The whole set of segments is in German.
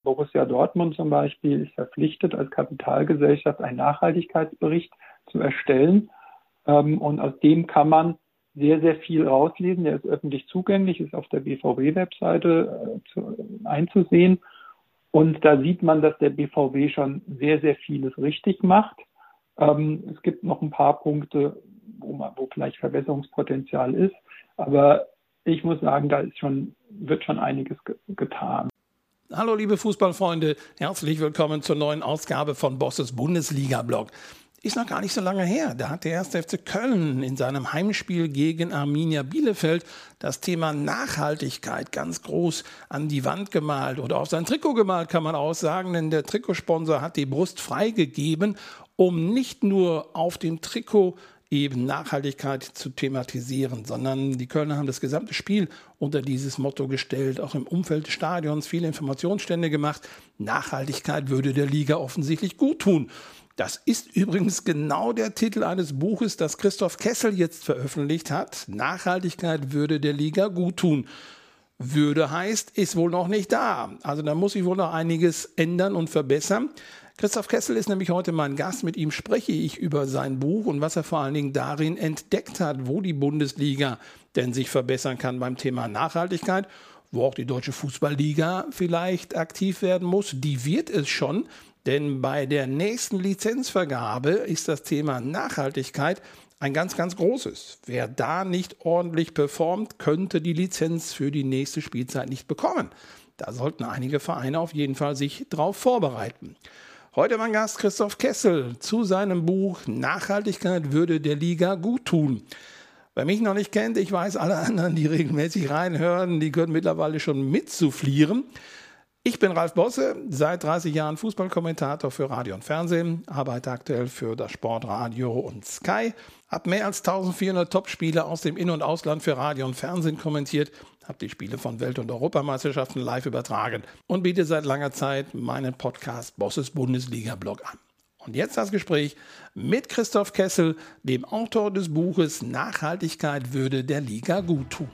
Borussia Dortmund zum Beispiel ist verpflichtet, als Kapitalgesellschaft einen Nachhaltigkeitsbericht zu erstellen. Und aus dem kann man sehr, sehr viel rauslesen. Der ist öffentlich zugänglich, ist auf der BVB-Webseite einzusehen. Und da sieht man, dass der BVB schon sehr, sehr vieles richtig macht. Es gibt noch ein paar Punkte, wo vielleicht Verbesserungspotenzial ist. Aber ich muss sagen, wird schon einiges getan. Hallo liebe Fußballfreunde, herzlich willkommen zur neuen Ausgabe von Bosses Bundesliga-Blog. Ist noch gar nicht so lange her, da hat der 1. FC Köln in seinem Heimspiel gegen Arminia Bielefeld das Thema Nachhaltigkeit ganz groß an die Wand gemalt oder auf sein Trikot gemalt, kann man auch sagen, denn der Trikotsponsor hat die Brust freigegeben, um nicht nur auf dem Trikot eben Nachhaltigkeit zu thematisieren, sondern die Kölner haben das gesamte Spiel unter dieses Motto gestellt, auch im Umfeld des Stadions viele Informationsstände gemacht. Nachhaltigkeit würde der Liga offensichtlich gut tun. Das ist übrigens genau der Titel eines Buches, das Christoph Kessel jetzt veröffentlicht hat. Nachhaltigkeit würde der Liga gut tun. Würde heißt, ist wohl noch nicht da. Also da muss sich wohl noch einiges ändern und verbessern. Christoph Kessel ist nämlich heute mein Gast. Mit ihm spreche ich über sein Buch und was er vor allen Dingen darin entdeckt hat, wo die Bundesliga denn sich verbessern kann beim Thema Nachhaltigkeit, wo auch die Deutsche Fußballliga vielleicht aktiv werden muss. Die wird es schon, denn bei der nächsten Lizenzvergabe ist das Thema Nachhaltigkeit ein ganz, ganz großes. Wer da nicht ordentlich performt, könnte die Lizenz für die nächste Spielzeit nicht bekommen. Da sollten einige Vereine auf jeden Fall sich drauf vorbereiten. Heute mein Gast Christoph Kessel zu seinem Buch Nachhaltigkeit würde der Liga gut tun. Wer mich noch nicht kennt, ich weiß, alle anderen, die regelmäßig reinhören, die können mittlerweile schon mitzuflieren. Ich bin Ralf Bosse, seit 30 Jahren Fußballkommentator für Radio und Fernsehen, arbeite aktuell für das Sportradio und Sky, habe mehr als 1400 Topspiele aus dem In- und Ausland für Radio und Fernsehen kommentiert, habe die Spiele von Welt- und Europameisterschaften live übertragen und biete seit langer Zeit meinen Podcast Bosses Bundesliga-Blog an. Und jetzt das Gespräch mit Christoph Kessel, dem Autor des Buches Nachhaltigkeit würde der Liga gut tun.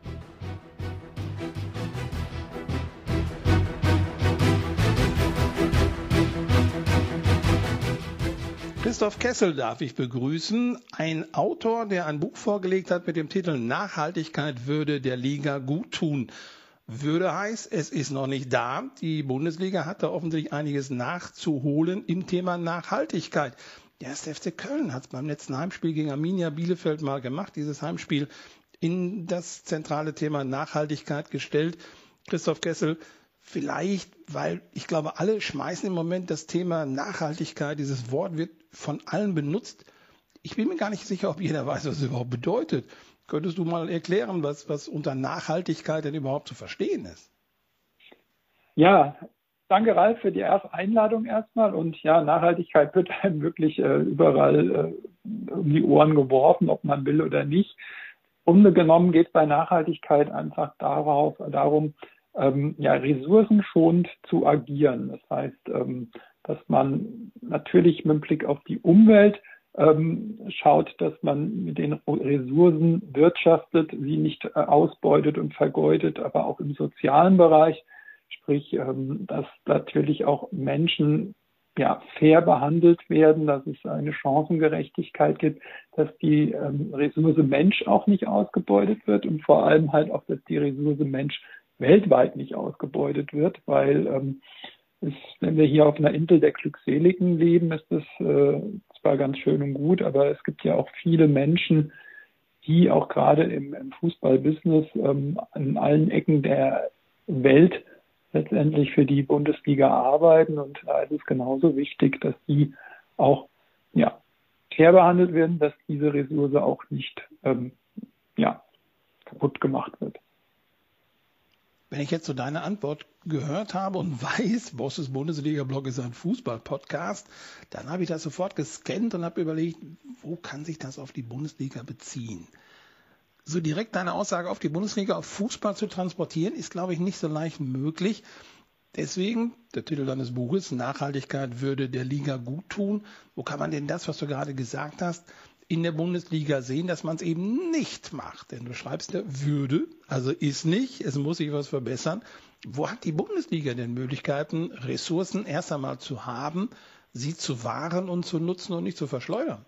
Christoph Kessel darf ich begrüßen, ein Autor, der ein Buch vorgelegt hat mit dem Titel Nachhaltigkeit würde der Liga gut tun. Würde heißt, es ist noch nicht da. Die Bundesliga hat da offensichtlich einiges nachzuholen im Thema Nachhaltigkeit. Der 1. FC Köln hat es beim letzten Heimspiel gegen Arminia Bielefeld mal gemacht, dieses Heimspiel in das zentrale Thema Nachhaltigkeit gestellt. Christoph Kessel, vielleicht, weil ich glaube, alle schmeißen im Moment das Thema Nachhaltigkeit, dieses Wort wird von allen benutzt. Ich bin mir gar nicht sicher, ob jeder weiß, was es überhaupt bedeutet. Könntest du mal erklären, was unter Nachhaltigkeit denn überhaupt zu verstehen ist? Ja, danke Ralf für die Einladung erstmal. Und ja, Nachhaltigkeit wird einem wirklich überall um die Ohren geworfen, ob man will oder nicht. Im Grunde genommen geht es bei Nachhaltigkeit einfach darum, ressourcenschonend zu agieren. Das heißt, dass man natürlich mit Blick auf die Umwelt schaut, dass man mit den Ressourcen wirtschaftet, sie nicht ausbeutet und vergeudet, aber auch im sozialen Bereich, sprich, dass natürlich auch Menschen fair behandelt werden, dass es eine Chancengerechtigkeit gibt, dass die Ressource Mensch auch nicht ausgebeutet wird und vor allem halt auch, dass die Ressource Mensch weltweit nicht ausgebeutet wird, weil wenn wir hier auf einer Insel der Glückseligen leben, ist das zwar ganz schön und gut, aber es gibt ja auch viele Menschen, die auch gerade im Fußballbusiness an allen Ecken der Welt letztendlich für die Bundesliga arbeiten, und da ist es genauso wichtig, dass die auch fair behandelt werden, dass diese Ressource auch nicht kaputt gemacht wird. Wenn ich jetzt so deine Antwort gehört habe und weiß, Bosses Bundesliga-Blog ist ein Fußball-Podcast, dann habe ich das sofort gescannt und habe überlegt, wo kann sich das auf die Bundesliga beziehen? So direkt deine Aussage auf die Bundesliga, auf Fußball zu transportieren, ist, glaube ich, nicht so leicht möglich. Deswegen, der Titel deines Buches, Nachhaltigkeit würde der Liga gut tun. Wo kann man denn das, was du gerade gesagt hast, in der Bundesliga sehen, dass man es eben nicht macht? Denn du schreibst ja würde, also ist nicht, es muss sich was verbessern. Wo hat die Bundesliga denn Möglichkeiten, Ressourcen erst einmal zu haben, sie zu wahren und zu nutzen und nicht zu verschleudern?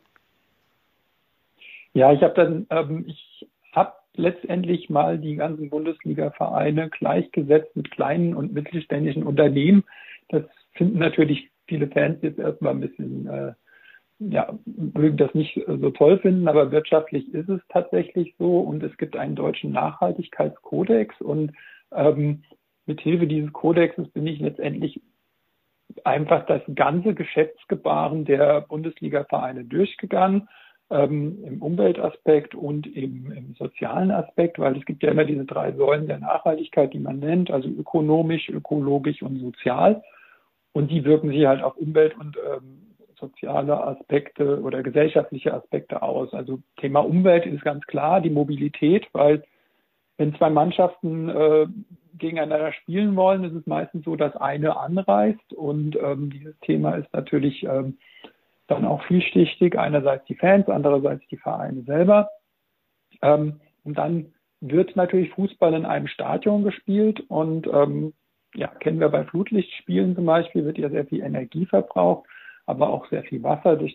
Ja, ich habe letztendlich mal die ganzen Bundesliga-Vereine gleichgesetzt mit kleinen und mittelständischen Unternehmen. Das finden natürlich viele Fans jetzt erstmal ein bisschen, mögen das nicht so toll finden, aber wirtschaftlich ist es tatsächlich so und es gibt einen deutschen Nachhaltigkeitskodex und mit Hilfe dieses Kodexes bin ich letztendlich einfach das ganze Geschäftsgebaren der Bundesliga-Vereine durchgegangen, im Umweltaspekt und im sozialen Aspekt, weil es gibt ja immer diese 3 Säulen der Nachhaltigkeit, die man nennt, also ökonomisch, ökologisch und sozial. Und die wirken sich halt auf Umwelt und soziale Aspekte oder gesellschaftliche Aspekte aus. Also Thema Umwelt ist ganz klar, die Mobilität, weil wenn 2 Mannschaften gegeneinander spielen wollen, ist es meistens so, dass eine anreist und dieses Thema ist natürlich dann auch vielschichtig. Einerseits die Fans, andererseits die Vereine selber. Und dann wird natürlich Fußball in einem Stadion gespielt und kennen wir bei Flutlichtspielen zum Beispiel, wird ja sehr viel Energie verbraucht, aber auch sehr viel Wasser durch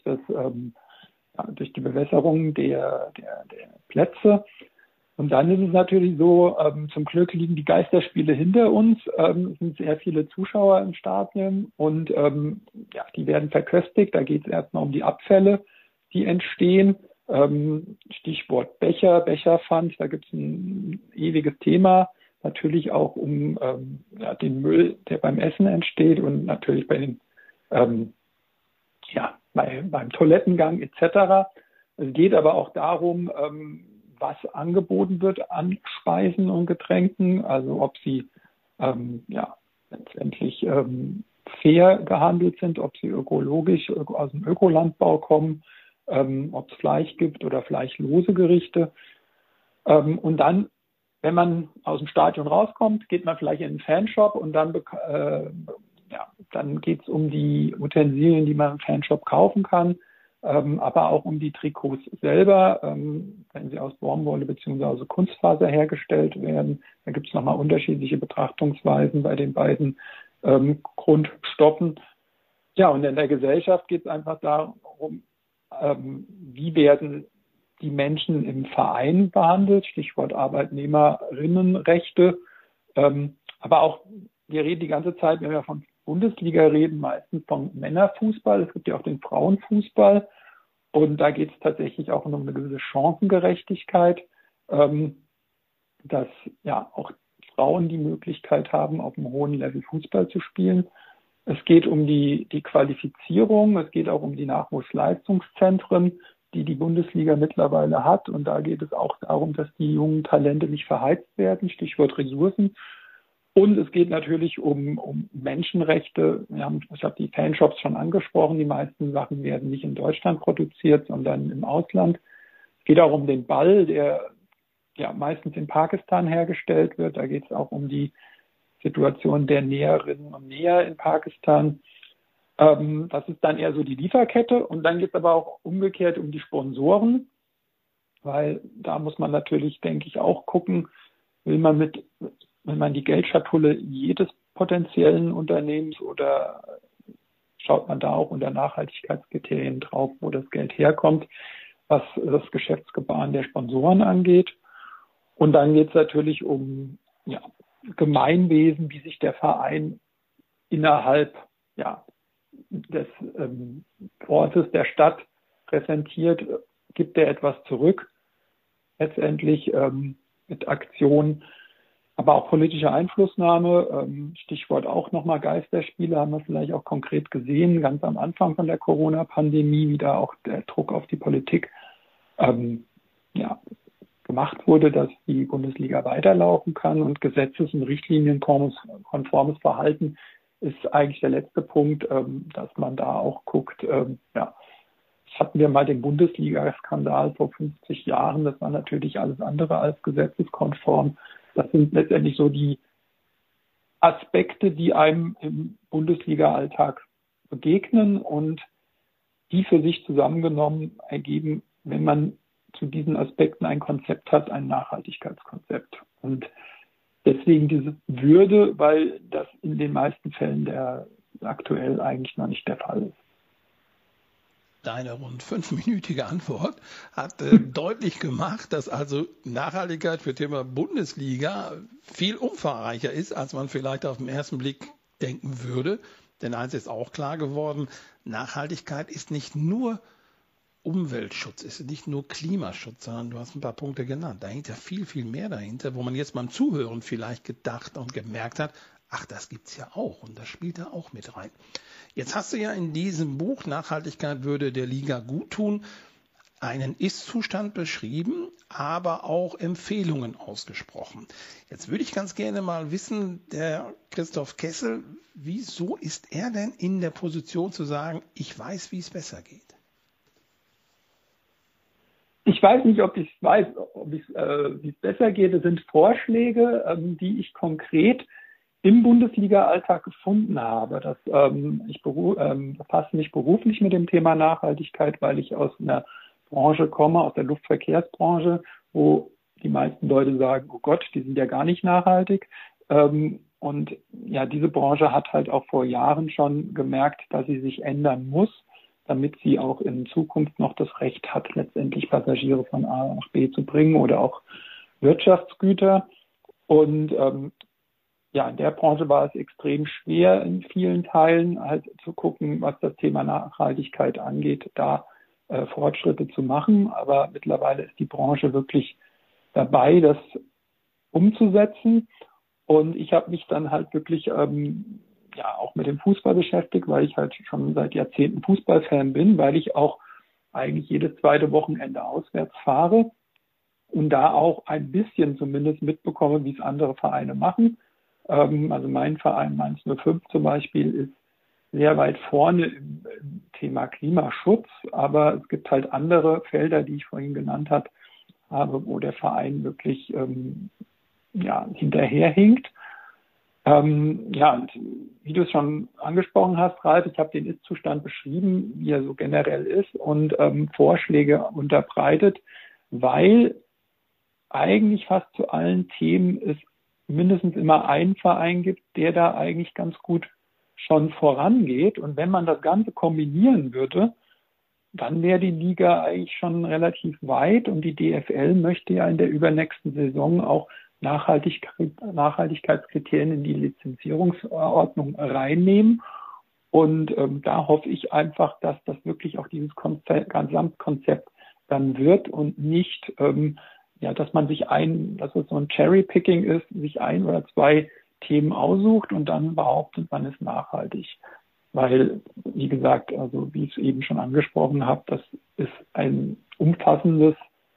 die Bewässerung der Plätze. Und dann ist es natürlich so, zum Glück liegen die Geisterspiele hinter uns. Es sind sehr viele Zuschauer im Stadion und die werden verköstigt. Da geht es erstmal um die Abfälle, die entstehen. Stichwort Becher, Becherpfand, da gibt es ein ewiges Thema. Natürlich auch um den Müll, der beim Essen entsteht und natürlich beim Toilettengang etc. Es geht aber auch darum, was angeboten wird an Speisen und Getränken, also ob sie letztendlich fair gehandelt sind, ob sie ökologisch aus dem Ökolandbau kommen, ob es Fleisch gibt oder fleischlose Gerichte. Und dann, wenn man aus dem Stadion rauskommt, geht man vielleicht in einen Fanshop und dann geht es um die Utensilien, die man im Fanshop kaufen kann. Aber auch um die Trikots selber, wenn sie aus Baumwolle bzw. Kunstfaser hergestellt werden. Da gibt es nochmal unterschiedliche Betrachtungsweisen bei den beiden Grundstoffen. Ja, und in der Gesellschaft geht es einfach darum, wie werden die Menschen im Verein behandelt, Stichwort Arbeitnehmerinnenrechte. Aber auch, wir reden die ganze Zeit, wenn wir von Bundesliga reden, meistens vom Männerfußball. Es gibt ja auch den Frauenfußball. Und da geht es tatsächlich auch um eine gewisse Chancengerechtigkeit, dass auch Frauen die Möglichkeit haben, auf einem hohen Level Fußball zu spielen. Es geht um die Qualifizierung, es geht auch um die Nachwuchsleistungszentren, die Bundesliga mittlerweile hat. Und da geht es auch darum, dass die jungen Talente nicht verheizt werden, Stichwort Ressourcen. Und es geht natürlich um Menschenrechte. Ich habe die Fanshops schon angesprochen. Die meisten Sachen werden nicht in Deutschland produziert, sondern im Ausland. Es geht auch um den Ball, der meistens in Pakistan hergestellt wird. Da geht es auch um die Situation der Näherinnen und Näher in Pakistan. Das ist dann eher so die Lieferkette. Und dann geht es aber auch umgekehrt um die Sponsoren, weil da muss man natürlich, denke ich, auch gucken, wenn man die Geldschatulle jedes potenziellen Unternehmens oder schaut man da auch unter Nachhaltigkeitskriterien drauf, wo das Geld herkommt, was das Geschäftsgebaren der Sponsoren angeht. Und dann geht es natürlich um Gemeinwesen, wie sich der Verein innerhalb des Ortes, der Stadt präsentiert, gibt er etwas zurück, letztendlich mit Aktionen. Aber auch politische Einflussnahme, Stichwort auch nochmal Geisterspiele, haben wir vielleicht auch konkret gesehen, ganz am Anfang von der Corona-Pandemie, wie da auch der Druck auf die Politik gemacht wurde, dass die Bundesliga weiterlaufen kann. Und gesetzes- und richtlinienkonformes Verhalten ist eigentlich der letzte Punkt, dass man da auch guckt, hatten wir mal den Bundesliga-Skandal vor 50 Jahren, das war natürlich alles andere als gesetzeskonform. Das sind letztendlich so die Aspekte, die einem im Bundesliga-Alltag begegnen und die für sich zusammengenommen ergeben, wenn man zu diesen Aspekten ein Konzept hat, ein Nachhaltigkeitskonzept. Und deswegen diese Würde, weil das in den meisten Fällen aktuell eigentlich noch nicht der Fall ist. Deine rund 5-minütige Antwort hat deutlich gemacht, dass also Nachhaltigkeit für Thema Bundesliga viel umfangreicher ist, als man vielleicht auf den ersten Blick denken würde. Denn eins ist auch klar geworden, Nachhaltigkeit ist nicht nur Umweltschutz, ist nicht nur Klimaschutz, sondern du hast ein paar Punkte genannt. Da hängt ja viel, viel mehr dahinter, wo man jetzt beim Zuhören vielleicht gedacht und gemerkt hat, ach, das gibt's ja auch und das spielt da auch mit rein. Jetzt hast du ja in diesem Buch Nachhaltigkeit würde der Liga gut tun, einen Ist-Zustand beschrieben, aber auch Empfehlungen ausgesprochen. Jetzt würde ich ganz gerne mal wissen, der Christoph Kessel, wieso ist er denn in der Position zu sagen, ich weiß, wie es besser geht? Ich weiß nicht, ob ich weiß, wie es besser geht. Es sind Vorschläge, die ich konkret im Bundesliga-Alltag gefunden habe. Ich befasse mich beruflich mit dem Thema Nachhaltigkeit, weil ich aus einer Branche komme, aus der Luftverkehrsbranche, wo die meisten Leute sagen, oh Gott, die sind ja gar nicht nachhaltig. Und ja, diese Branche hat halt auch vor Jahren schon gemerkt, dass sie sich ändern muss, damit sie auch in Zukunft noch das Recht hat, letztendlich Passagiere von A nach B zu bringen oder auch Wirtschaftsgüter. Und ja, in der Branche war es extrem schwer, in vielen Teilen halt zu gucken, was das Thema Nachhaltigkeit angeht, da Fortschritte zu machen. Aber mittlerweile ist die Branche wirklich dabei, das umzusetzen. Und ich habe mich dann halt wirklich ja auch mit dem Fußball beschäftigt, weil ich halt schon seit Jahrzehnten Fußballfan bin, weil ich auch eigentlich jedes zweite Wochenende auswärts fahre und da auch ein bisschen zumindest mitbekomme, wie es andere Vereine machen. Also mein Verein Mainz 05 zum Beispiel ist sehr weit vorne im Thema Klimaschutz, aber es gibt halt andere Felder, die ich vorhin genannt habe, wo der Verein wirklich ja, hinterherhinkt. Ja, und wie du es schon angesprochen hast, Ralf, ich habe den Ist-Zustand beschrieben, wie er so generell ist und Vorschläge unterbreitet, weil eigentlich fast zu allen Themen es mindestens immer einen Verein gibt, der da eigentlich ganz gut schon vorangeht. Und wenn man das Ganze kombinieren würde, dann wäre die Liga eigentlich schon relativ weit. Und die DFL möchte ja in der übernächsten Saison auch Nachhaltigkeitskriterien in die Lizenzierungsordnung reinnehmen. Und da hoffe ich einfach, dass das wirklich auch dieses Gesamtkonzept dann wird und nicht ja, dass man dass es so ein Cherry-Picking ist, sich ein oder zwei Themen aussucht und dann behauptet, man ist nachhaltig. Weil, wie gesagt, also wie ich es eben schon angesprochen habe, das ist ein umfassendes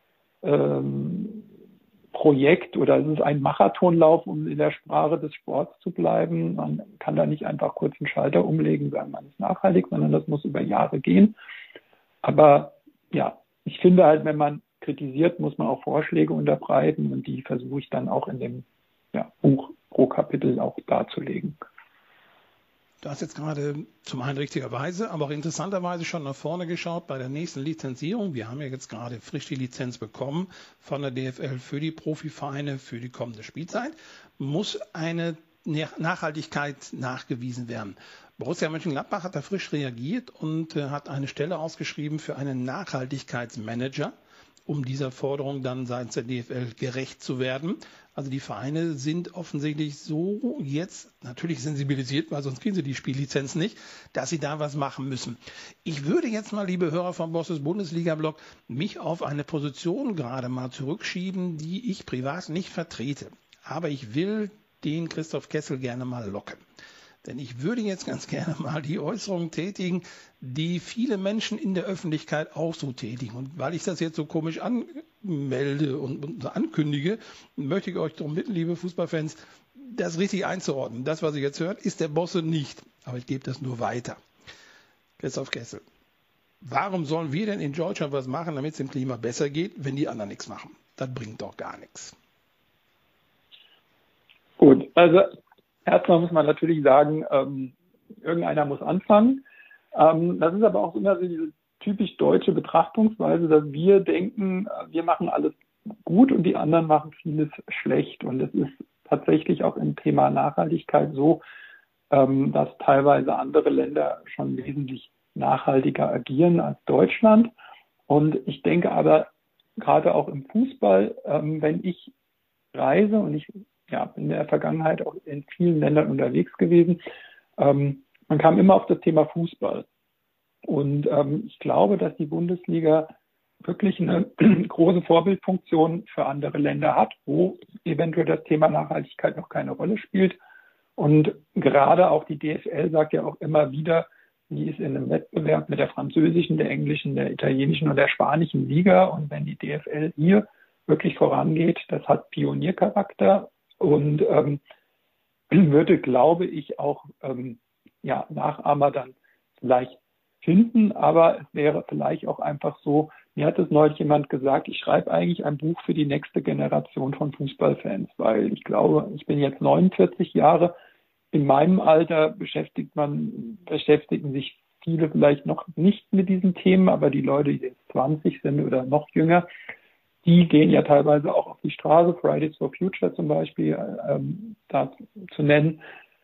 Projekt oder es ist ein Marathonlauf, um in der Sprache des Sports zu bleiben. Man kann da nicht einfach kurz einen Schalter umlegen und sagen, man ist nachhaltig, sondern das muss über Jahre gehen. Aber ja, ich finde halt, wenn man kritisiert, muss man auch Vorschläge unterbreiten und die versuche ich dann auch in dem Buch pro Kapitel auch darzulegen. Du hast jetzt gerade zum einen richtigerweise, aber auch interessanterweise schon nach vorne geschaut bei der nächsten Lizenzierung. Wir haben ja jetzt gerade frisch die Lizenz bekommen von der DFL für die Profivereine für die kommende Spielzeit. Muss eine Nachhaltigkeit nachgewiesen werden. Borussia Mönchengladbach hat da frisch reagiert und hat eine Stelle ausgeschrieben für einen Nachhaltigkeitsmanager, um dieser Forderung dann seitens der DFL gerecht zu werden. Also die Vereine sind offensichtlich so jetzt natürlich sensibilisiert, weil sonst kriegen sie die Spiellizenz nicht, dass sie da was machen müssen. Ich würde jetzt mal, liebe Hörer vom Bosses Bundesliga-Blog, mich auf eine Position gerade mal zurückschieben, die ich privat nicht vertrete. Aber ich will den Christoph Kessel gerne mal locken. Denn ich würde jetzt ganz gerne mal die Äußerungen tätigen, die viele Menschen in der Öffentlichkeit auch so tätigen. Und weil ich das jetzt so komisch anmelde und ankündige, möchte ich euch darum bitten, liebe Fußballfans, das richtig einzuordnen. Das, was ihr jetzt hört, ist der Bosse nicht. Aber ich gebe das nur weiter. Christoph Kessel, warum sollen wir denn in Deutschland was machen, damit es dem Klima besser geht, wenn die anderen nichts machen? Das bringt doch gar nichts. Gut, also erstmal muss man natürlich sagen, irgendeiner muss anfangen. Das ist aber auch immer so diese typisch deutsche Betrachtungsweise, dass wir denken, wir machen alles gut und die anderen machen vieles schlecht. Und das ist tatsächlich auch im Thema Nachhaltigkeit so, dass teilweise andere Länder schon wesentlich nachhaltiger agieren als Deutschland. Und ich denke aber, gerade auch im Fußball, wenn ich reise und ich bin in der Vergangenheit auch in vielen Ländern unterwegs gewesen, man kam immer auf das Thema Fußball. Und ich glaube, dass die Bundesliga wirklich eine große Vorbildfunktion für andere Länder hat, wo eventuell das Thema Nachhaltigkeit noch keine Rolle spielt. Und gerade auch die DFL sagt ja auch immer wieder, sie ist in einem Wettbewerb mit der französischen, der englischen, der italienischen und der spanischen Liga. Und wenn die DFL hier wirklich vorangeht, das hat Pioniercharakter und würde, glaube ich, auch Nachahmer dann vielleicht finden. Aber es wäre vielleicht auch einfach so, mir hat es neulich jemand gesagt, ich schreibe eigentlich ein Buch für die nächste Generation von Fußballfans, weil ich glaube, ich bin jetzt 49 Jahre. In meinem Alter beschäftigen sich viele vielleicht noch nicht mit diesen Themen, aber die Leute, die jetzt 20 sind oder noch jünger, die gehen ja teilweise auch auf die Straße, Fridays for Future zum Beispiel, da zu nennen.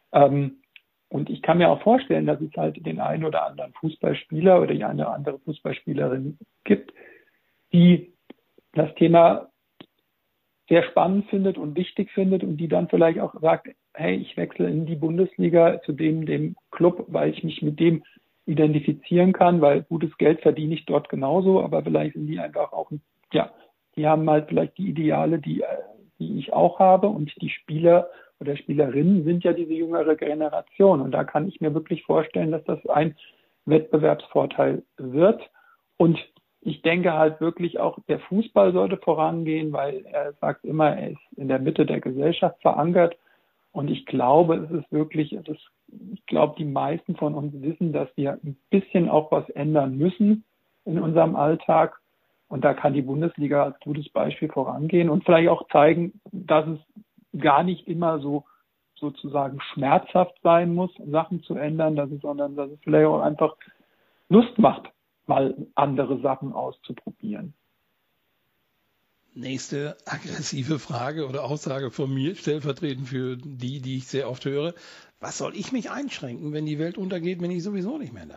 Und ich kann mir auch vorstellen, dass es halt den einen oder anderen Fußballspieler oder die eine oder andere Fußballspielerin gibt, die das Thema sehr spannend findet und wichtig findet und die dann vielleicht auch sagt, hey, ich wechsle in die Bundesliga zu dem Club, weil ich mich mit dem identifizieren kann, weil gutes Geld verdiene ich dort genauso, aber vielleicht sind die einfach auch, die haben halt vielleicht die Ideale, die ich auch habe und die Spieler oder Spielerinnen sind ja diese jüngere Generation und da kann ich mir wirklich vorstellen, dass das ein Wettbewerbsvorteil wird und ich denke halt wirklich auch, der Fußball sollte vorangehen, weil er sagt immer, er ist in der Mitte der Gesellschaft verankert. Und ich glaube, es ist wirklich, ich glaube, die meisten von uns wissen, dass wir ein bisschen auch was ändern müssen in unserem Alltag. Und da kann die Bundesliga als gutes Beispiel vorangehen und vielleicht auch zeigen, dass es gar nicht immer so sozusagen schmerzhaft sein muss, Sachen zu ändern, sondern dass es vielleicht auch einfach Lust macht, mal andere Sachen auszuprobieren. Nächste aggressive Frage oder Aussage von mir, stellvertretend für die ich sehr oft höre. Was soll ich mich einschränken, wenn die Welt untergeht, bin ich sowieso nicht mehr da?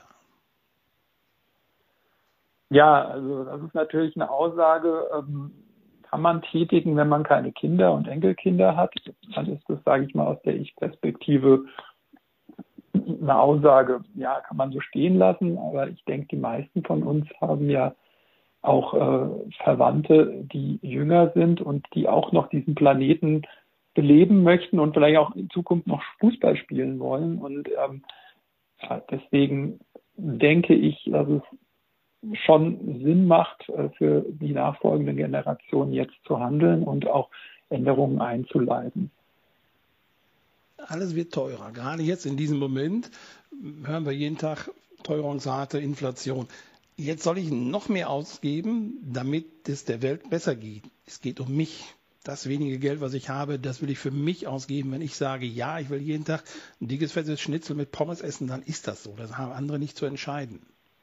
Ja, also das ist natürlich eine Aussage, kann man tätigen, wenn man keine Kinder und Enkelkinder hat. Dann ist das, sage ich mal, aus der Ich-Perspektive eine Aussage, ja, kann man so stehen lassen. Aber ich denke, die meisten von uns haben ja auch Verwandte, die jünger sind und die auch noch diesen Planeten beleben möchten und vielleicht auch in Zukunft noch Fußball spielen wollen. Und deswegen denke ich, dass es schon Sinn macht, für die nachfolgenden Generationen jetzt zu handeln und auch Änderungen einzuleiten. Alles wird teurer. Gerade jetzt in diesem Moment hören wir jeden Tag Teuerungsrate, Inflation. Jetzt soll ich noch mehr ausgeben, damit es der Welt besser geht. Es geht um mich. Das wenige Geld, was ich habe, das will ich für mich ausgeben. Wenn ich sage, ja, ich will jeden Tag ein dickes, fettes Schnitzel mit Pommes essen, dann ist das so. Das haben andere nicht zu entscheiden.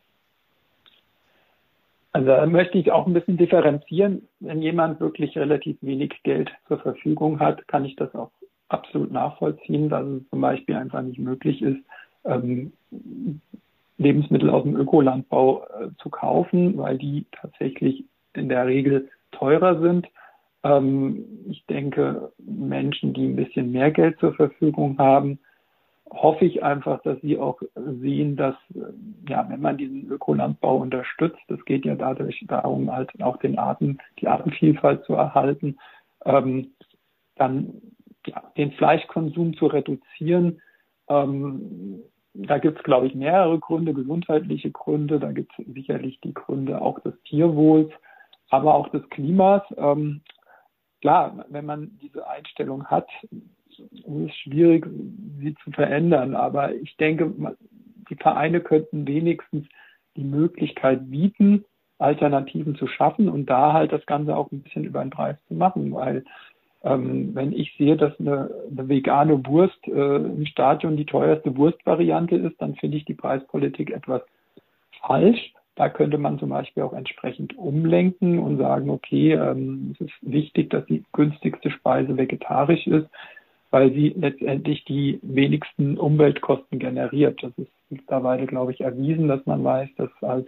Also da möchte ich auch ein bisschen differenzieren. Wenn jemand wirklich relativ wenig Geld zur Verfügung hat, kann ich das auch absolut nachvollziehen, dass es zum Beispiel einfach nicht möglich ist, Lebensmittel aus dem Ökolandbau zu kaufen, weil die tatsächlich in der Regel teurer sind. Ich denke, Menschen, die ein bisschen mehr Geld zur Verfügung haben, hoffe ich einfach, dass sie auch sehen, dass, wenn man diesen Ökolandbau unterstützt, es geht ja dadurch darum, halt auch die Artenvielfalt zu erhalten, dann den Fleischkonsum zu reduzieren. Da gibt es, glaube ich, mehrere Gründe, gesundheitliche Gründe, da gibt es sicherlich die Gründe auch des Tierwohls, aber auch des Klimas. Klar, wenn man diese Einstellung hat, ist es schwierig, sie zu verändern. Aber ich denke, die Vereine könnten wenigstens die Möglichkeit bieten, Alternativen zu schaffen und da halt das Ganze auch ein bisschen über den Preis zu machen. Weil wenn ich sehe, dass eine vegane Wurst im Stadion die teuerste Wurstvariante ist, dann finde ich die Preispolitik etwas falsch. Da könnte man zum Beispiel auch entsprechend umlenken und sagen, okay, es ist wichtig, dass die günstigste Speise vegetarisch ist, weil sie letztendlich die wenigsten Umweltkosten generiert. Das ist mittlerweile, glaube ich, erwiesen, dass man weiß, dass halt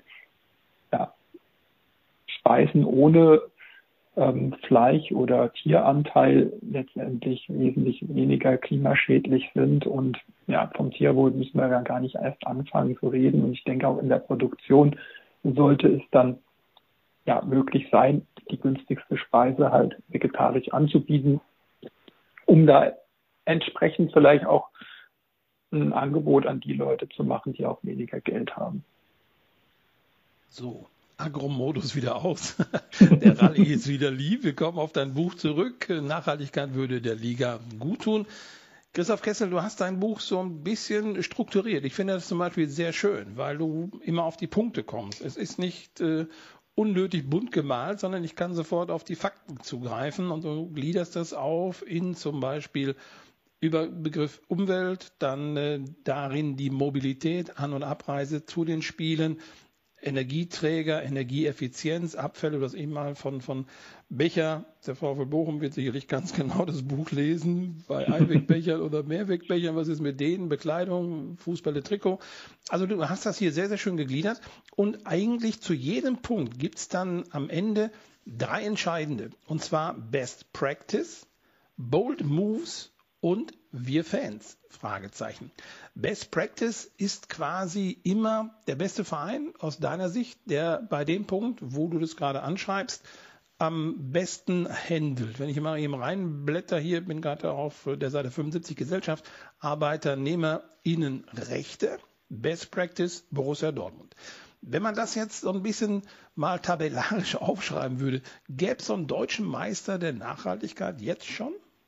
Speisen ohne Fleisch- oder Tieranteil letztendlich wesentlich weniger klimaschädlich sind. Und ja, vom Tierwohl müssen wir ja gar nicht erst anfangen zu reden. Und ich denke, auch in der Produktion sollte es dann möglich sein, die günstigste Speise halt vegetarisch anzubieten, um da entsprechend vielleicht auch ein Angebot an die Leute zu machen, die auch weniger Geld haben. So, Agromodus wieder aus. Der Rallye ist wieder lieb. Wir kommen auf dein Buch zurück. Nachhaltigkeit würde der Liga gut tun. Christoph Kessel, du hast dein Buch so ein bisschen strukturiert. Ich finde das zum Beispiel sehr schön, weil du immer auf die Punkte kommst. Es ist nicht unnötig bunt gemalt, sondern ich kann sofort auf die Fakten zugreifen und du gliederst das auf in zum Beispiel über Begriff Umwelt, dann darin die Mobilität, An- und Abreise zu den Spielen, Energieträger, Energieeffizienz, Abfälle, das eben mal von Becher. Der VfL Bochum wird sicherlich ganz genau das Buch lesen, bei Einwegbechern oder Mehrwegbechern. Was ist mit denen? Bekleidung, Fußbälle, Trikot. Also du hast das hier sehr, sehr schön gegliedert. Und eigentlich zu jedem Punkt gibt es dann am Ende 3 entscheidende. Und zwar Best Practice, Bold Moves und wir Fans? Fragezeichen. Best Practice ist quasi immer der beste Verein aus deiner Sicht, der bei dem Punkt, wo du das gerade anschreibst, am besten handelt. Wenn ich mal eben reinblätter, hier bin gerade auf der Seite 75 Gesellschaft, ArbeiternehmerInnenrechte, Best Practice Borussia Dortmund. Wenn man das jetzt so ein bisschen mal tabellarisch aufschreiben würde, gäbe es so einen deutschen Meister der Nachhaltigkeit jetzt schon?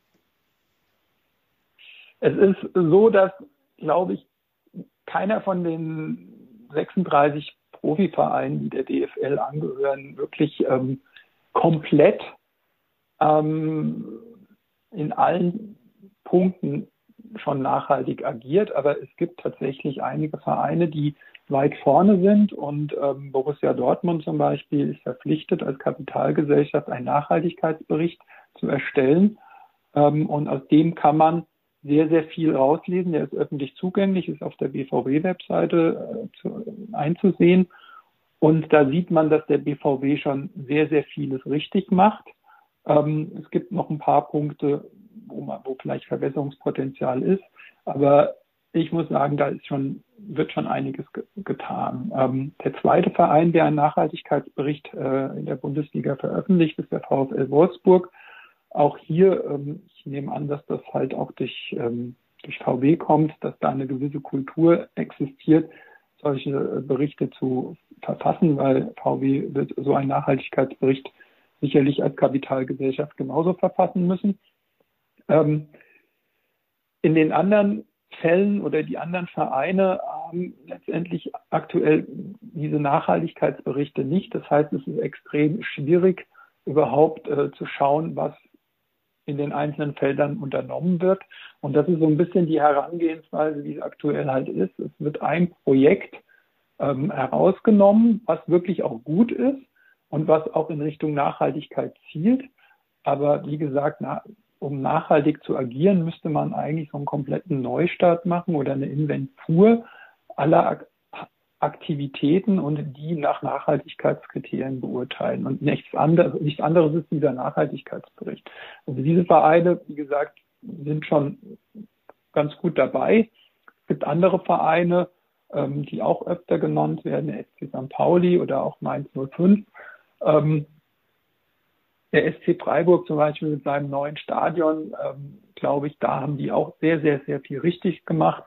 Es ist so, dass, glaube ich, keiner von den 36 Profivereinen, die der DFL angehören, wirklich komplett in allen Punkten schon nachhaltig agiert. Aber es gibt tatsächlich einige Vereine, die weit vorne sind. Und Borussia Dortmund zum Beispiel ist verpflichtet, als Kapitalgesellschaft einen Nachhaltigkeitsbericht zu erstellen. Und aus dem kann man sehr, sehr viel rauslesen. Der ist öffentlich zugänglich, ist auf der BVB-Webseite einzusehen. Und da sieht man, dass der BVB schon sehr, sehr vieles richtig macht. Es gibt noch ein paar Punkte, wo vielleicht Verbesserungspotenzial ist. Aber ich muss sagen, da wird schon einiges getan. Der zweite Verein, der einen Nachhaltigkeitsbericht in der Bundesliga veröffentlicht, ist der VfL Wolfsburg. Auch hier, ich nehme an, dass das halt auch durch VW kommt, dass da eine gewisse Kultur existiert, solche Berichte zu verfassen, weil VW wird so einen Nachhaltigkeitsbericht sicherlich als Kapitalgesellschaft genauso verfassen müssen. In den anderen Fällen oder die anderen Vereine haben letztendlich aktuell diese Nachhaltigkeitsberichte nicht. Das heißt, es ist extrem schwierig, überhaupt zu schauen, was in den einzelnen Feldern unternommen wird. Und das ist so ein bisschen die Herangehensweise, wie es aktuell halt ist. Es wird ein Projekt herausgenommen, was wirklich auch gut ist und was auch in Richtung Nachhaltigkeit zielt. Aber wie gesagt, um nachhaltig zu agieren, müsste man eigentlich so einen kompletten Neustart machen oder eine Inventur aller Aktivitäten und die nach Nachhaltigkeitskriterien beurteilen. Und nichts anderes ist dieser Nachhaltigkeitsbericht. Also diese Vereine, wie gesagt, sind schon ganz gut dabei. Es gibt andere Vereine, die auch öfter genannt werden, der SC St. Pauli oder auch Mainz 05. Der SC Freiburg zum Beispiel mit seinem neuen Stadion, glaube ich, da haben die auch sehr, sehr, sehr viel richtig gemacht.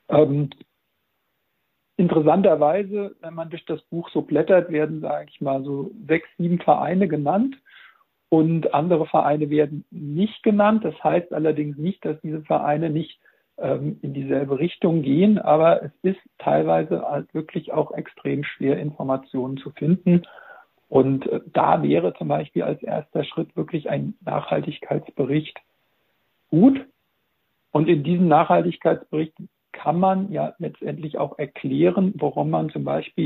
Interessanterweise, wenn man durch das Buch so blättert, werden, sage ich mal, so 6, 7 Vereine genannt und andere Vereine werden nicht genannt. Das heißt allerdings nicht, dass diese Vereine nicht in dieselbe Richtung gehen, aber es ist teilweise halt wirklich auch extrem schwer, Informationen zu finden. Und da wäre zum Beispiel als erster Schritt wirklich ein Nachhaltigkeitsbericht gut. Und in diesem Nachhaltigkeitsbericht kann man ja letztendlich auch erklären, warum man zum Beispiel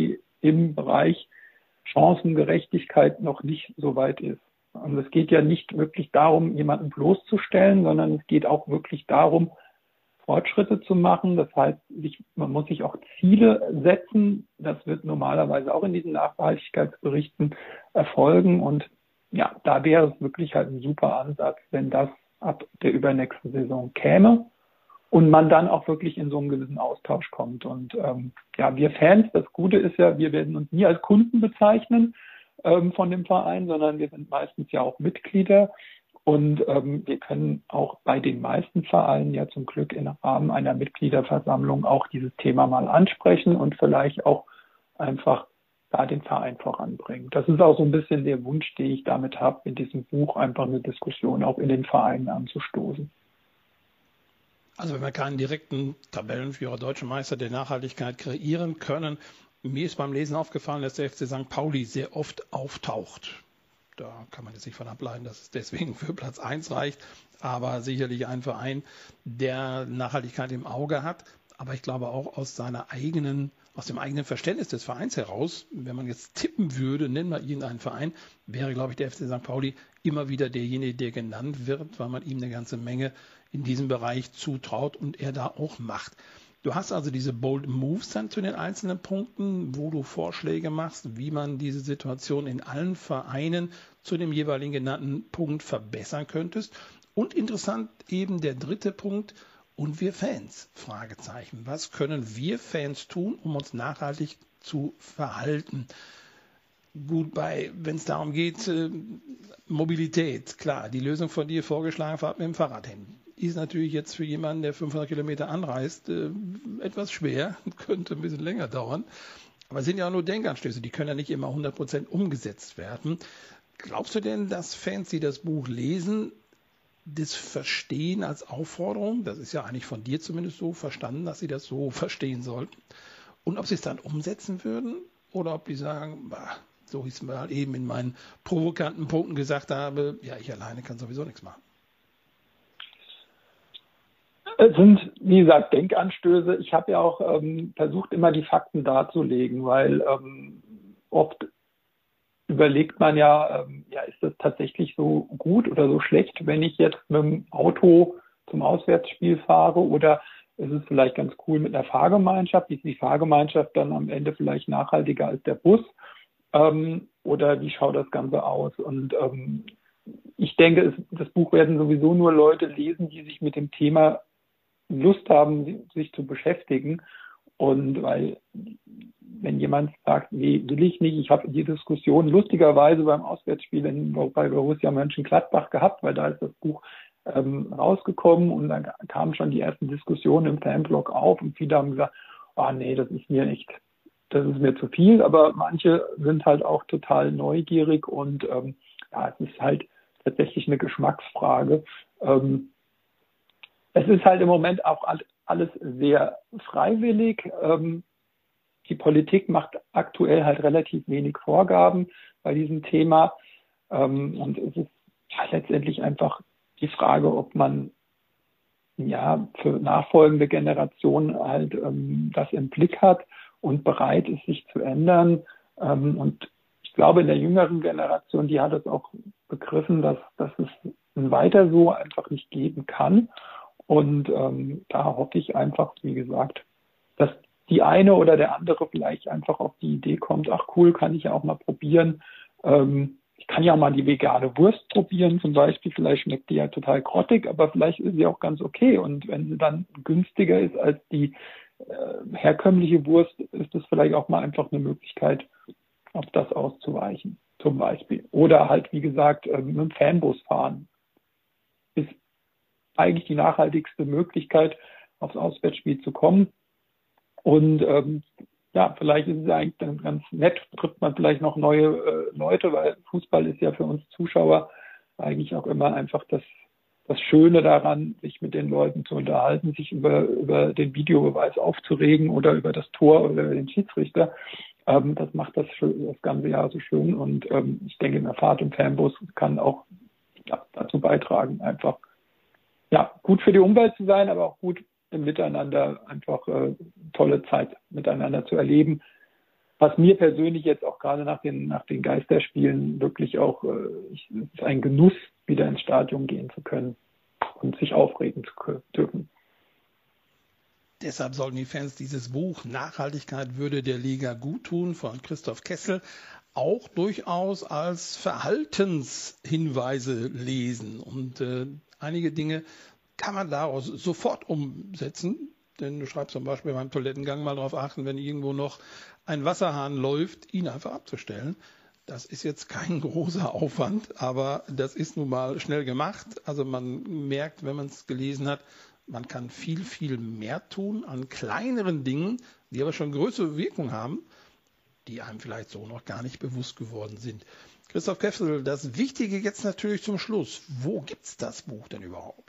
im Bereich Chancengerechtigkeit noch nicht so weit ist. Und es geht ja nicht wirklich darum, jemanden bloßzustellen, sondern es geht auch wirklich darum, Fortschritte zu machen. Das heißt, man muss sich auch Ziele setzen. Das wird normalerweise auch in diesen Nachhaltigkeitsberichten erfolgen. Und ja, da wäre es wirklich halt ein super Ansatz, wenn das ab der übernächsten Saison käme und man dann auch wirklich in so einen gewissen Austausch kommt. Und ja, wir Fans, das Gute ist ja, wir werden uns nie als Kunden bezeichnen von dem Verein, sondern wir sind meistens ja auch Mitglieder. Und wir können auch bei den meisten Vereinen ja zum Glück im Rahmen einer Mitgliederversammlung auch dieses Thema mal ansprechen und vielleicht auch einfach da den Verein voranbringen. Das ist auch so ein bisschen der Wunsch, den ich damit habe, mit diesem Buch einfach eine Diskussion auch in den Vereinen anzustoßen. Also wenn wir keinen direkten Tabellenführer, deutschen Meister der Nachhaltigkeit kreieren können, mir ist beim Lesen aufgefallen, dass der FC St. Pauli sehr oft auftaucht. Da kann man jetzt nicht von ableiten, dass es deswegen für Platz 1 reicht, aber sicherlich ein Verein, der Nachhaltigkeit im Auge hat. Aber ich glaube auch aus dem eigenen Verständnis des Vereins heraus, wenn man jetzt tippen würde, nennen wir irgendeinen Verein, wäre, glaube ich, der FC St. Pauli immer wieder derjenige, der genannt wird, weil man ihm eine ganze Menge in diesem Bereich zutraut und er da auch macht. Du hast also diese Bold Moves dann zu den einzelnen Punkten, wo du Vorschläge machst, wie man diese Situation in allen Vereinen zu dem jeweiligen genannten Punkt verbessern könntest. Und interessant eben der dritte Punkt, und wir Fans, Fragezeichen. Was können wir Fans tun, um uns nachhaltig zu verhalten? Gut, wenn es darum geht, Mobilität, klar, die Lösung von dir vorgeschlagen, fahrt mit dem Fahrrad hin. Ist natürlich jetzt für jemanden, der 500 Kilometer anreist, etwas schwer, könnte ein bisschen länger dauern. Aber es sind ja auch nur Denkanstöße, die können ja nicht immer 100% umgesetzt werden. Glaubst du denn, dass Fans, die das Buch lesen, das verstehen als Aufforderung? Das ist ja eigentlich von dir zumindest so verstanden, dass sie das so verstehen sollten. Und ob sie es dann umsetzen würden oder ob die sagen, so wie ich es mal eben in meinen provokanten Punkten gesagt habe, ja, ich alleine kann sowieso nichts machen. Es sind, wie gesagt, Denkanstöße. Ich habe ja auch versucht, immer die Fakten darzulegen, weil oft überlegt man ja, ist das tatsächlich so gut oder so schlecht, wenn ich jetzt mit dem Auto zum Auswärtsspiel fahre, oder ist es vielleicht ganz cool mit einer Fahrgemeinschaft? Ist die Fahrgemeinschaft dann am Ende vielleicht nachhaltiger als der Bus? Oder wie schaut das Ganze aus? Und ich denke, das Buch werden sowieso nur Leute lesen, die sich mit dem Thema Lust haben, sich zu beschäftigen. Und weil, wenn jemand sagt, nee, will ich nicht, ich habe die Diskussion lustigerweise beim Auswärtsspiel bei Borussia Mönchengladbach gehabt, weil da ist das Buch rausgekommen und dann kamen schon die ersten Diskussionen im Fanblog auf und viele haben gesagt, nee, das ist mir zu viel, aber manche sind halt auch total neugierig und es ist halt tatsächlich eine Geschmacksfrage. Es ist halt im Moment auch alles sehr freiwillig. Die Politik macht aktuell halt relativ wenig Vorgaben bei diesem Thema. Und es ist letztendlich einfach die Frage, ob man für nachfolgende Generationen halt das im Blick hat und bereit ist, sich zu ändern. Und ich glaube, in der jüngeren Generation, die hat es auch begriffen, dass es weiter so einfach nicht geben kann. Und da hoffe ich einfach, wie gesagt, dass die eine oder der andere vielleicht einfach auf die Idee kommt, ach cool, kann ich ja auch mal probieren. Ich kann ja auch mal die vegane Wurst probieren zum Beispiel. Vielleicht schmeckt die ja total grottig, aber vielleicht ist sie auch ganz okay. Und wenn sie dann günstiger ist als die herkömmliche Wurst, ist es vielleicht auch mal einfach eine Möglichkeit, auf das auszuweichen zum Beispiel. Oder halt, wie gesagt, mit dem Fanbus fahren. Ist eigentlich die nachhaltigste Möglichkeit, aufs Auswärtsspiel zu kommen. Und vielleicht ist es eigentlich dann ganz nett, trifft man vielleicht noch neue Leute, weil Fußball ist ja für uns Zuschauer eigentlich auch immer einfach das Schöne daran, sich mit den Leuten zu unterhalten, sich über den Videobeweis aufzuregen oder über das Tor oder über den Schiedsrichter. Das macht das ganze Jahr so schön. Und ich denke, eine Fahrt im Fanbus kann auch dazu beitragen, einfach gut für die Umwelt zu sein, aber auch gut im Miteinander einfach tolle Zeit miteinander zu erleben. was mir persönlich jetzt auch gerade nach den Geisterspielen wirklich auch, es ist ein Genuss, wieder ins Stadion gehen zu können und sich aufregen zu dürfen. Deshalb sollten die Fans dieses Buch Nachhaltigkeit würde der Liga guttun von Christoph Kessel auch durchaus als Verhaltenshinweise lesen. Und einige Dinge kann man daraus sofort umsetzen. Denn du schreibst zum Beispiel beim Toilettengang mal darauf achten, wenn irgendwo noch ein Wasserhahn läuft, ihn einfach abzustellen. Das ist jetzt kein großer Aufwand, aber das ist nun mal schnell gemacht. Also man merkt, wenn man es gelesen hat, man kann viel, viel mehr tun an kleineren Dingen, die aber schon größere Wirkung haben, die einem vielleicht so noch gar nicht bewusst geworden sind. Christoph Kessel, das Wichtige jetzt natürlich zum Schluss. Wo gibt es das Buch denn überhaupt?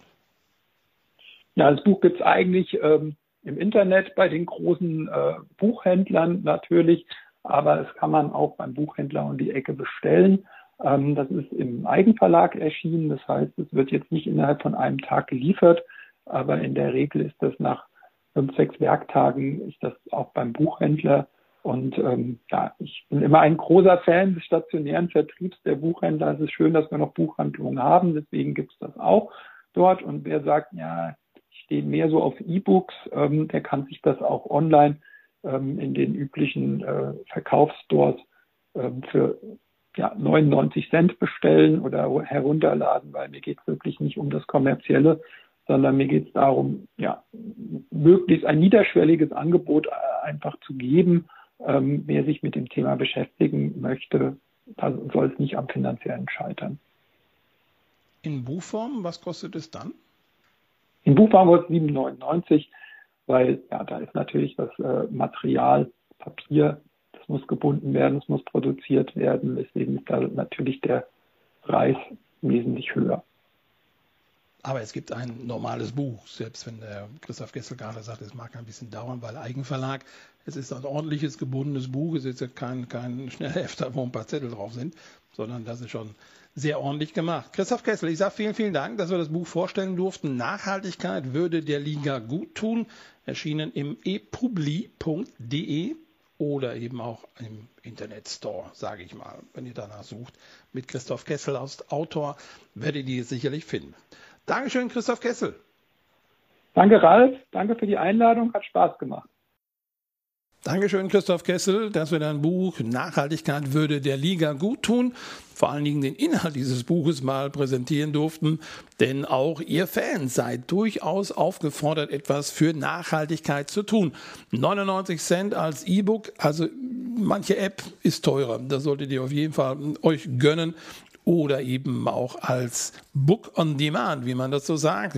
Ja, das Buch gibt es eigentlich im Internet bei den großen Buchhändlern natürlich, aber es kann man auch beim Buchhändler um die Ecke bestellen. Das ist im Eigenverlag erschienen, das heißt, es wird jetzt nicht innerhalb von einem Tag geliefert, aber in der Regel ist das nach 5-6 Werktagen ist das auch beim Buchhändler. Und ich bin immer ein großer Fan des stationären Vertriebs der Buchhändler. Es ist schön, dass wir noch Buchhandlungen haben, deswegen gibt es das auch dort. Und wer sagt, ja, ich stehe mehr so auf E-Books, der kann sich das auch online in den üblichen Verkaufsstores für 99 Cent bestellen oder herunterladen, weil mir geht es wirklich nicht um das Kommerzielle, sondern mir geht es darum, möglichst ein niederschwelliges Angebot einfach zu geben. Wer sich mit dem Thema beschäftigen möchte, da soll es nicht am finanziellen scheitern. In Buchform, was kostet es dann? In Buchform kostet es 7,99, weil da ist natürlich das Material, Papier, das muss gebunden werden, es muss produziert werden, deswegen ist da natürlich der Preis wesentlich höher. Aber es gibt ein normales Buch, selbst wenn der Christoph Kessel gerade sagt, es mag ein bisschen dauern, weil Eigenverlag, es ist ein ordentliches, gebundenes Buch, es ist jetzt kein Schnellhefter, wo ein paar Zettel drauf sind, sondern das ist schon sehr ordentlich gemacht. Christoph Kessel, ich sage vielen, vielen Dank, dass wir das Buch vorstellen durften. Nachhaltigkeit würde der Liga gut tun, erschienen im epubli.de oder eben auch im Internetstore, sage ich mal. Wenn ihr danach sucht, mit Christoph Kessel als Autor, werdet ihr es sicherlich finden. Dankeschön, Christoph Kessel. Danke, Ralf. Danke für die Einladung. Hat Spaß gemacht. Dankeschön, Christoph Kessel, dass wir dein Buch Nachhaltigkeit würde der Liga gut tun, vor allen Dingen den Inhalt dieses Buches mal präsentieren durften, denn auch ihr Fans seid durchaus aufgefordert, etwas für Nachhaltigkeit zu tun. 99 Cent als E-Book, also manche App ist teurer, das solltet ihr auf jeden Fall euch gönnen. Oder eben auch als Book on Demand, wie man das so sagt.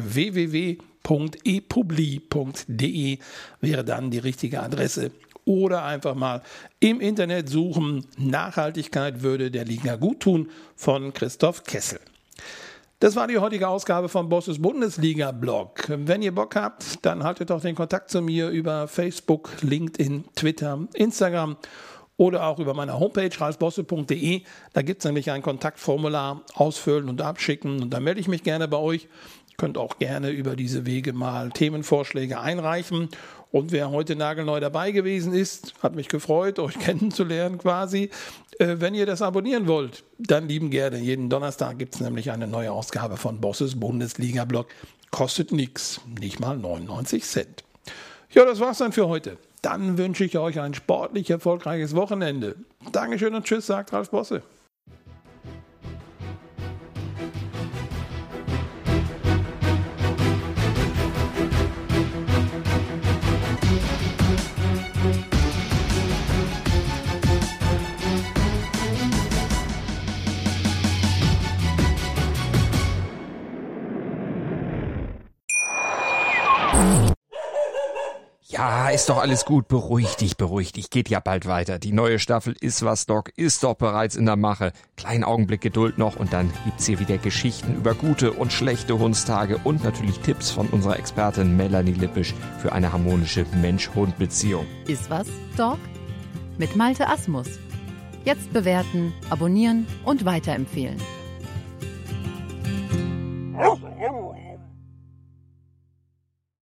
www.epubli.de wäre dann die richtige Adresse. Oder einfach mal im Internet suchen, Nachhaltigkeit würde der Liga gut tun von Christoph Kessel. Das war die heutige Ausgabe von Bosses Bundesliga-Blog. Wenn ihr Bock habt, dann haltet doch den Kontakt zu mir über Facebook, LinkedIn, Twitter, Instagram oder auch über meine Homepage ralfbosse.de. Da gibt es nämlich ein Kontaktformular, ausfüllen und abschicken und da melde ich mich gerne bei euch. Ihr könnt auch gerne über diese Wege mal Themenvorschläge einreichen. Und wer heute nagelneu dabei gewesen ist, hat mich gefreut, euch kennenzulernen quasi. Wenn ihr das abonnieren wollt, dann lieben gerne. Jeden Donnerstag gibt es nämlich eine neue Ausgabe von Bosses Bundesliga-Blog. Kostet nichts, nicht mal 99 Cent. Ja, das war's dann für heute. Dann wünsche ich euch ein sportlich erfolgreiches Wochenende. Dankeschön und tschüss, sagt Ralf Bosse. Ja, ist doch alles gut. Beruhig dich. Geht ja bald weiter. Die neue Staffel Ist was, Doc ist doch bereits in der Mache. Kleinen Augenblick Geduld noch und dann gibt's hier wieder Geschichten über gute und schlechte Hundstage und natürlich Tipps von unserer Expertin Melanie Lippisch für eine harmonische Mensch-Hund-Beziehung. Ist was, Doc? Mit Malte Asmus. Jetzt bewerten, abonnieren und weiterempfehlen.